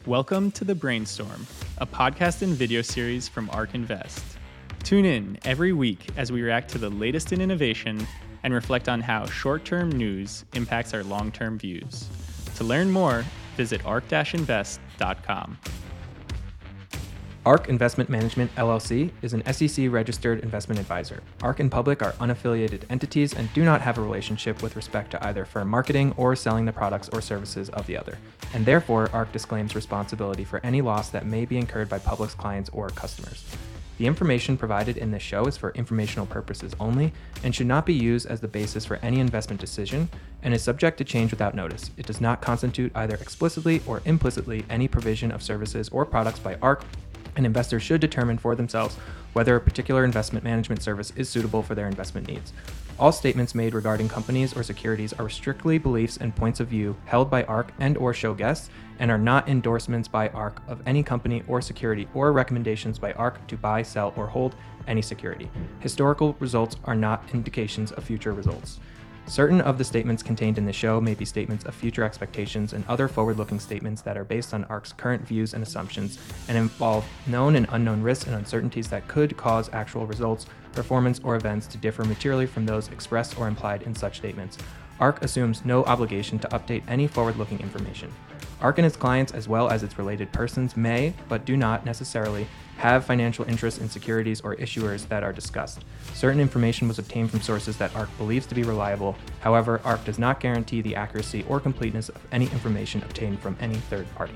Welcome to The Brainstorm, a podcast and video series from ARK Invest. Tune in every week as we react to the latest in innovation and reflect on how short-term news impacts our long-term views. To learn more, visit ark-invest.com. ARK Investment Management, LLC is an SEC-registered investment advisor. ARK and Public are unaffiliated entities and do not have a relationship with respect to either firm marketing or selling the products or services of the other, and therefore ARK disclaims responsibility for any loss that may be incurred by Public's clients or customers. The information provided in this show is for informational purposes only and should not be used as the basis for any investment decision and is subject to change without notice. It does not constitute either explicitly or implicitly any provision of services or products by ARK, and investors should determine for themselves whether a particular investment management service is suitable for their investment needs. All statements made regarding companies or securities are strictly beliefs and points of view held by ARK and/or show guests and are not endorsements by ARK of any company or security or recommendations by ARK to buy, sell, or hold any security. Historical results are not indications of future results. Certain of the statements contained in the show may be statements of future expectations and other forward-looking statements that are based on ARK's current views and assumptions and involve known and unknown risks and uncertainties that could cause actual results, performance, or events to differ materially from those expressed or implied in such statements. ARK assumes no obligation to update any forward-looking information. ARK and its clients, as well as its related persons, may, but do not necessarily, have financial interests in securities or issuers that are discussed. Certain information was obtained from sources that ARK believes to be reliable. However, ARK does not guarantee the accuracy or completeness of any information obtained from any third party.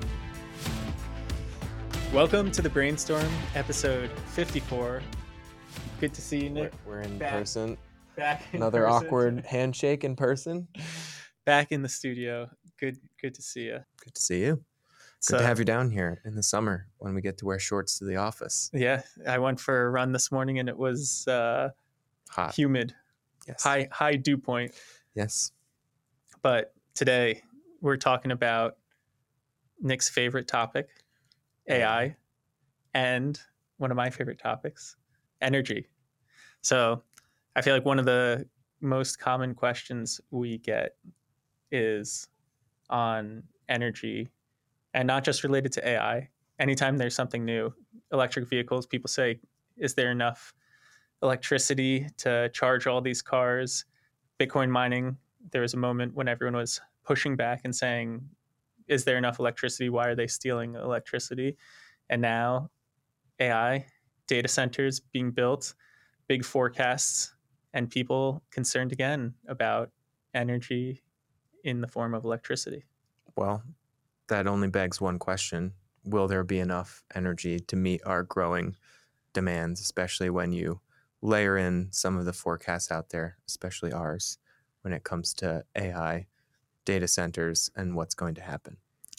Welcome to The Brainstorm, episode 54. Good to see you, Nick. We're in Back- person. Back in Another person. awkward handshake in person. Back in the studio. Good to see you. Good to see you. Good to have you down here in the summer when we get to wear shorts to the office. Yeah, I went for a run this morning and it was Hot. humid. Yes. High dew point. Yes. But today we're talking about Nick's favorite topic, AI, and one of my favorite topics, energy. So I feel like one of the most common questions we get is on energy, and not just related to AI. Anytime there's something new, electric vehicles, people say, is there enough electricity to charge all these cars? Bitcoin mining, there was a moment when everyone was pushing back and saying, is there enough electricity? Why are they stealing electricity? And now AI, data centers being built, big forecasts, and people concerned again about energy in the form of electricity. Well, that only begs one question. Will there be enough energy to meet our growing demands, especially when you layer in some of the forecasts out there, especially ours, when it comes to AI, data centers, and what's going to happen?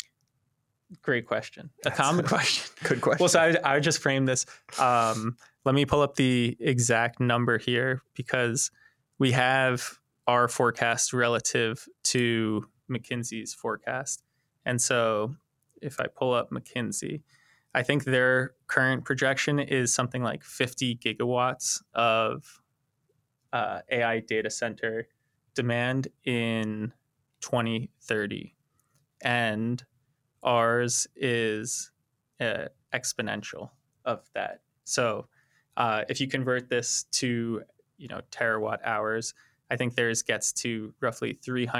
Great question. A common question. Good question. Well, so I would just frame this. Let me pull up the exact number here because we have our forecast relative to McKinsey's forecast. And so if I pull up McKinsey, I think their current projection is something like 50 gigawatts of AI data center demand in 2030. And ours is exponential of that. So if you convert this to terawatt hours, I think theirs gets to roughly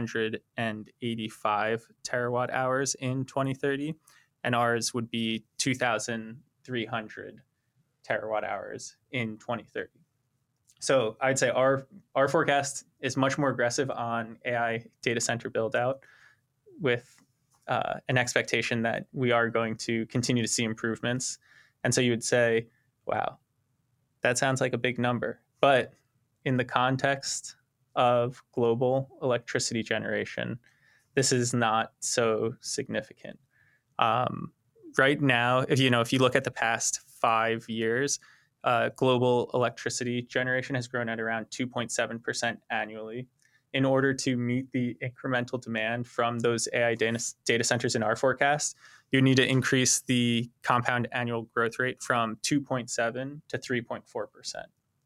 385 terawatt hours in 2030, and ours would be 2,300 terawatt hours in 2030. So I'd say our forecast is much more aggressive on AI data center build out, with an expectation that we are going to continue to see improvements. And so you would say, wow, that sounds like a big number. But in the context of global electricity generation, this is not so significant. Right now, if you look at the past 5 years, global electricity generation has grown at around 2.7% annually. In order to meet the incremental demand from those AI data centers in our forecast, you need to increase the compound annual growth rate from 2.7 to 3.4%.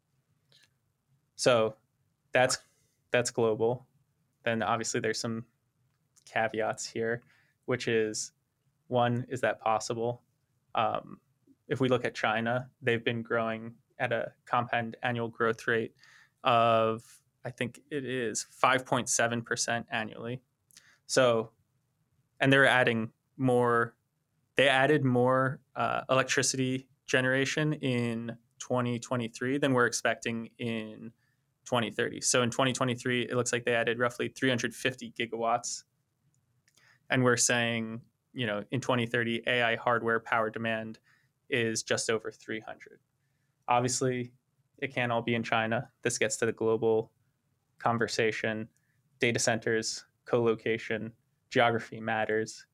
So that's global. Then obviously there's some caveats here, which is One, is that possible? If we look at China, they've been growing at a compound annual growth rate of, I think it is 5.7% annually. So, and they're adding more, they added more electricity generation in 2023 than we're expecting in 2030. So in 2023, it looks like they added roughly 350 gigawatts. And we're saying, in 2030, AI hardware power demand is just over 300. Obviously, it can't all be in China. This gets to the global conversation. Data centers, co-location, geography matters.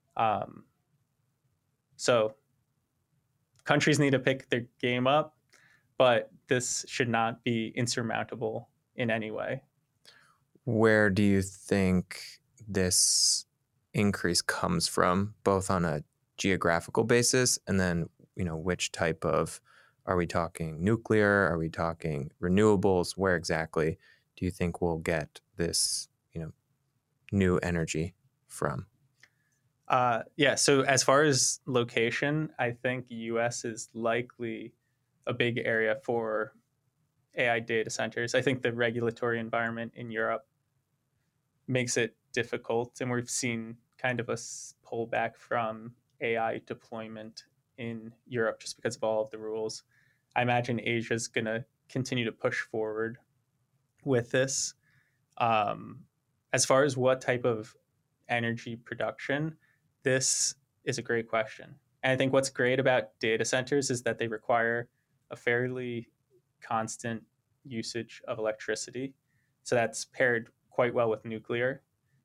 So countries need to pick their game up, but this should not be insurmountable in any way. Where do you think this increase comes from, both on a geographical basis and then, which type of, are we talking nuclear? Are we talking renewables? Where exactly do you think we'll get this, new energy from? So as far as location, I think US is likely a big area for AI data centers. I think the regulatory environment in Europe makes it difficult, and we've seen kind of a pullback from AI deployment in Europe just because of all of the rules. I imagine Asia is going to continue to push forward with this. As far as what type of energy production, this is a great question. And I think what's great about data centers is that they require a fairly constant usage of electricity. So that's paired quite well with nuclear.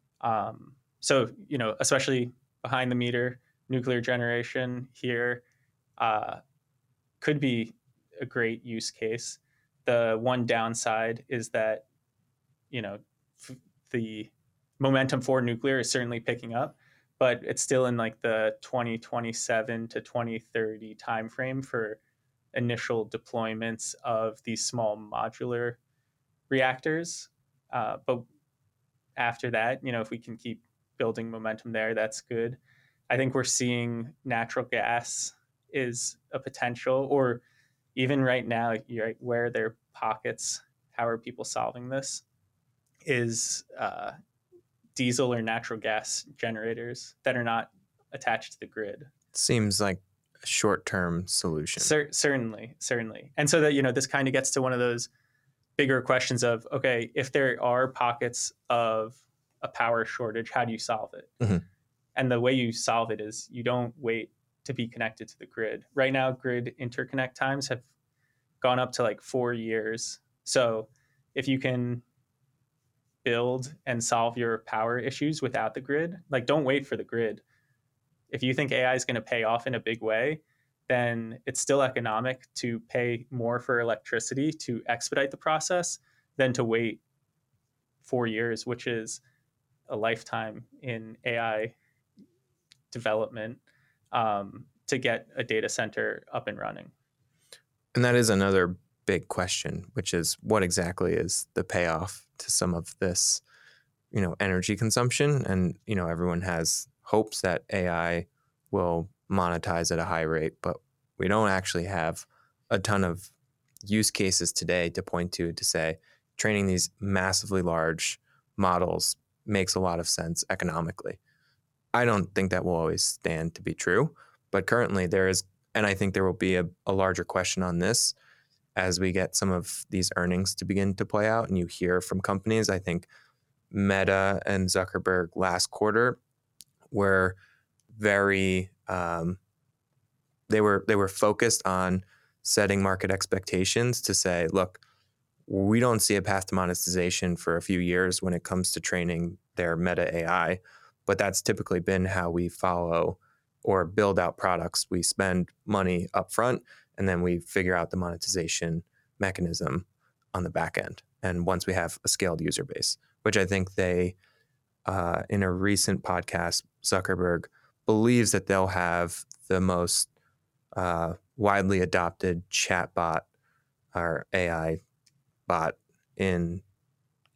Especially behind the meter, nuclear generation here could be a great use case. The one downside is that, the momentum for nuclear is certainly picking up, but it's still in like the 2027 to 2030 timeframe for initial deployments of these small modular reactors. But after that, if we can keep building momentum there, that's good. I think we're seeing natural gas is a potential, or even right now, where there are pockets, how are people solving this, is diesel or natural gas generators that are not attached to the grid. Seems like a short-term solution. Certainly. And so that, this kind of gets to one of those bigger questions of, okay, if there are pockets of a power shortage, how do you solve it? Mm-hmm. And the way you solve it is you don't wait to be connected to the grid. Right now, grid interconnect times have gone up to like 4 years. So if you can build and solve your power issues without the grid, like don't wait for the grid. If you think AI is going to pay off in a big way, then it's still economic to pay more for electricity to expedite the process than to wait 4 years, which is a lifetime in AI development, to get a data center up and running. And that is another big question, which is what exactly is the payoff to some of this, energy consumption? And, everyone has hopes that AI will monetize at a high rate, but we don't actually have a ton of use cases today to point to say training these massively large models makes a lot of sense economically. I don't think that will always stand to be true, but currently there is, and I think there will be a larger question on this as we get some of these earnings to begin to play out and you hear from companies. I think Meta and Zuckerberg last quarter were very, they were focused on setting market expectations to say, look, we don't see a path to monetization for a few years when it comes to training their Meta AI, but that's typically been how we follow or build out products. We spend money up front and then we figure out the monetization mechanism on the back end. And once we have a scaled user base, which I think they, in a recent podcast, Zuckerberg believes that they'll have the most widely adopted chatbot or AI bot in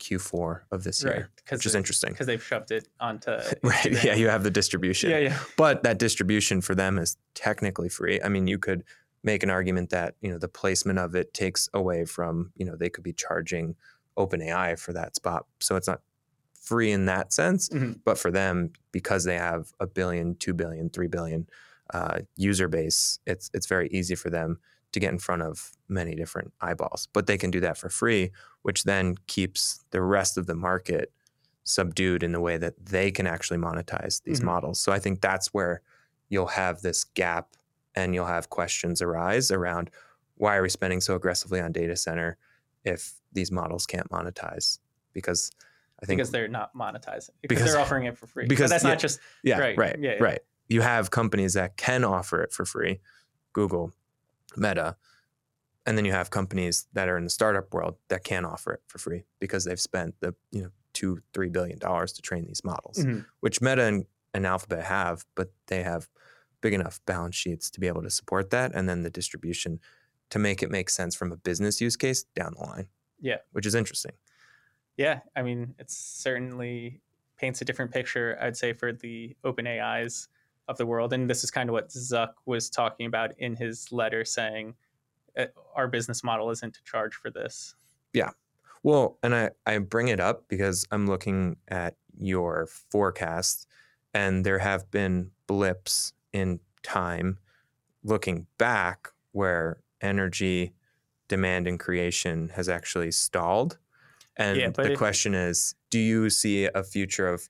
Q4 of this Right, year, which is interesting. because they've shoved it onto Right. Instagram. Yeah, you have the distribution. Yeah. But that distribution for them is technically free. I mean, you could make an argument that, the placement of it takes away from, they could be charging OpenAI for that spot. So it's not free in that sense. Mhm. But for them, because they have 1 billion, 2 billion, 3 billion user base, it's very easy for them to get in front of many different eyeballs. But they can do that for free, which then keeps the rest of the market subdued in the way that they can actually monetize these Mhm. models. So I think that's where you'll have this gap and you'll have questions arise around why are we spending so aggressively on data center if these models can't monetize? Because I think because they're not monetizing. Because Because- they're offering it for free. because- But that's yeah, not just yeah, right. right, Yeah. right. You have companies that can offer it for free, Google, Meta, and then you have companies that are in the startup world that can offer it for free because they've spent the $2-3 billion to train these models, Mhm. which Meta and Alphabet have, but they have big enough balance sheets to be able to support that, and then the distribution to make it make sense from a business use case down the line. Yeah. Which is interesting. Yeah, I mean, it certainly paints a different picture, I'd say, for the OpenAIs of the world. And this is kind of what Zuck was talking about in his letter, saying our business model isn't to charge for this. Well, and I bring it up because I'm looking at your forecast, and there have been blips in time looking back where energy demand and creation has actually stalled. And Yeah, but the question is, do you see a future of,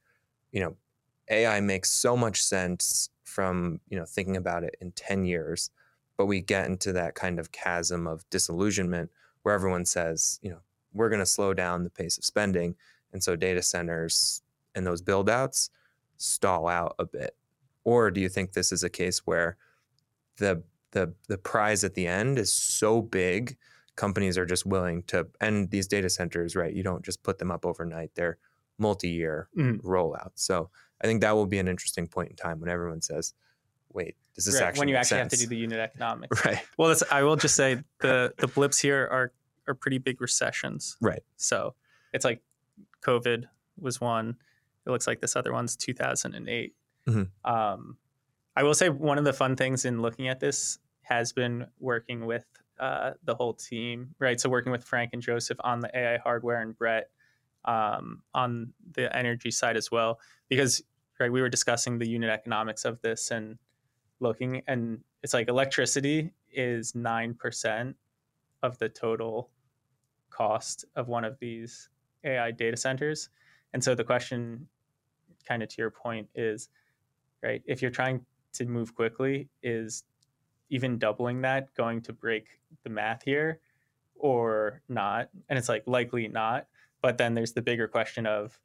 AI makes so much sense from, thinking about it in 10 years, but we get into that kind of chasm of disillusionment where everyone says, we're going to slow down the pace of spending. And so data centers and those build outs stall out a bit. Or do you think this is a case where the prize at the end is so big, companies are just willing to, and these data centers, right? You don't just put them up overnight. They're multi-year rollouts. So I think that will be an interesting point in time when everyone says, wait, does this right, actually when you make actually sense? have to do the unit economics. Right. Well, I will just say the blips here are pretty big recessions. Right. So it's like COVID was one. It looks like this other one's 2008. Mhm. I will say one of the fun things in looking at this has been working with the whole team, right? So working with Frank and Joseph on the AI hardware and Brett on the energy side as well, because right, we were discussing the unit economics of this and looking, and it's like electricity is 9% of the total cost of one of these AI data centers. And so the question, kind of to your point, is right, if you're trying to move quickly, is even doubling that going to break the math here or not? And it's like likely not. But then there's the bigger question of,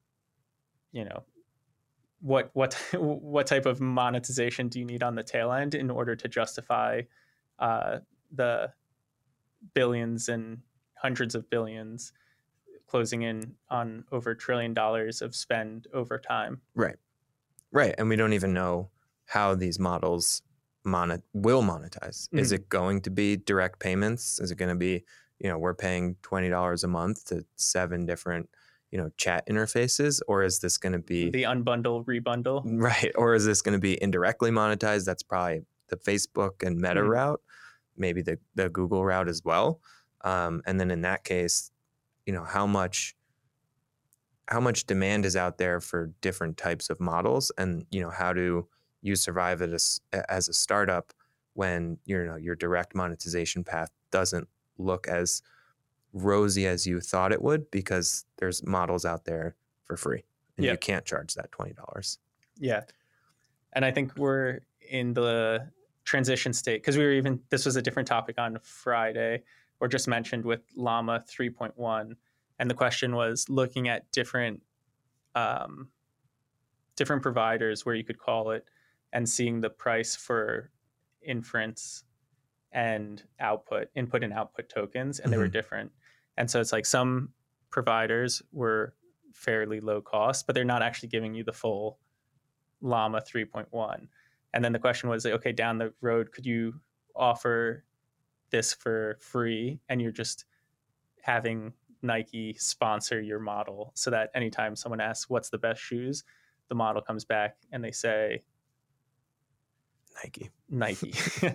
what what type of monetization do you need on the tail end in order to justify the billions and hundreds of billions closing in on over $1 trillion of spend over time? Right. And we don't even know how these models will monetize. Is it going to be direct payments? Is it going to be, we're paying $20 a month to 7 different, chat interfaces? Or is this going to be The unbundle, rebundle? right? Or is this going to be indirectly monetized? That's probably the Facebook and Meta route, maybe the Google route as well. And then in that case, how much demand is out there for different types of models, and how do you survive it as a startup when your direct monetization path doesn't look as rosy as you thought it would, because there's models out there for free and you can't charge that $20. Yeah. And I think we're in the transition state, because this was a different topic on Friday, or just mentioned with Llama 3.1. And the question was looking at different providers where you could call it, and seeing the price for inference and input and output tokens, and they were different. And so it's like some providers were fairly low cost, but they're not actually giving you the full Llama 3.1. And then the question was, okay, down the road, could you offer this for free, and you're just having Nike sponsor your model so that anytime someone asks what's the best shoes, the model comes back and they say Nike. Nike.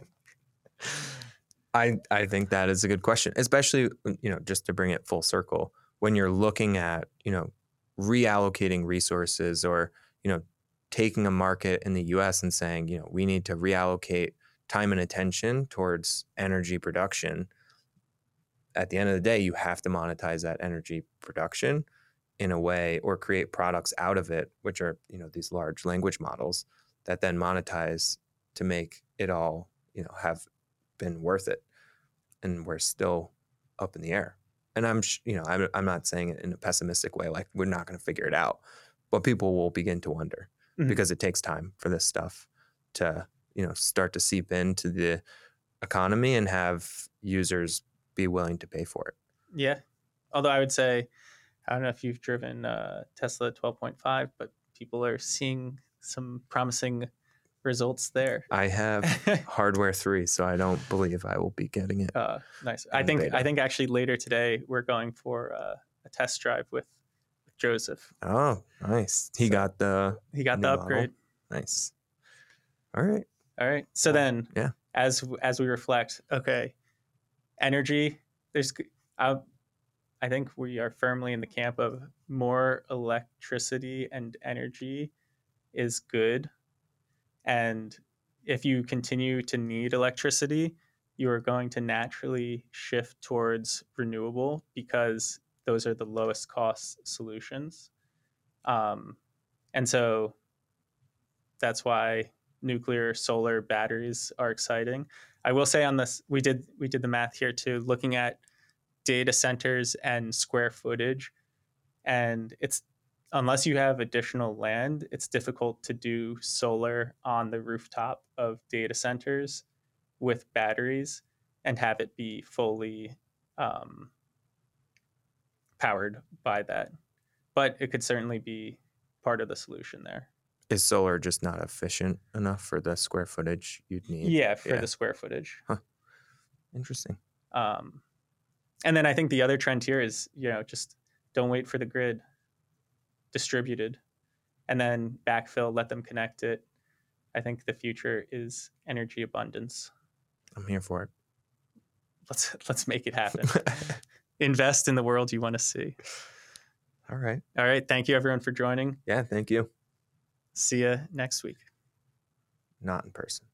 I think that is a good question, especially, just to bring it full circle, when you're looking at, reallocating resources or, taking a market in the US and saying, we need to reallocate time and attention towards energy production. At the end of the day, you have to monetize that energy production in a way, or create products out of it, which are, these large language models that then monetize to make it all, have been worth it. And we're still up in the air. And I'm not saying it in a pessimistic way, like we're not going to figure it out, but people will begin to wonder because it takes time for this stuff to, start to seep into the economy and have users be willing to pay for it. Yeah. Although I would say, I don't know if you've driven Tesla 12.5, but people are seeing some promising results there. I have hardware 3, so I don't believe I will be getting it. Nice. I think actually later today we're going for a test drive with Joseph. Oh, nice. He got the upgrade. Model. Nice. All right. So then, yeah, as we reflect, okay, energy. I think we are firmly in the camp of more electricity and energy is good. And if you continue to need electricity, you are going to naturally shift towards renewable because those are the lowest cost solutions. And so that's why nuclear, solar, batteries are exciting. I will say on this, we did the math here too, looking at data centers and square footage. And it's, unless you have additional land, it's difficult to do solar on the rooftop of data centers with batteries and have it be fully powered by that. But it could certainly be part of the solution there. Is solar just not efficient enough for the square footage you'd need? Yeah, for the square footage. Huh. Interesting. And then I think the other trend here is, just don't wait for the grid. Distributed, and then backfill, let them connect it. I think the future is energy abundance. I'm here for it. Let's make it happen. Invest in the world you want to see. All right. Thank you everyone for joining. Yeah, thank you. See you next week. Not in person.